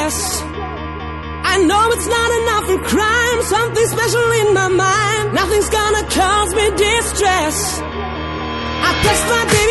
confess, I know it's not enough for crime. Something special in my mind. Nothing's gonna cause me distress. I test my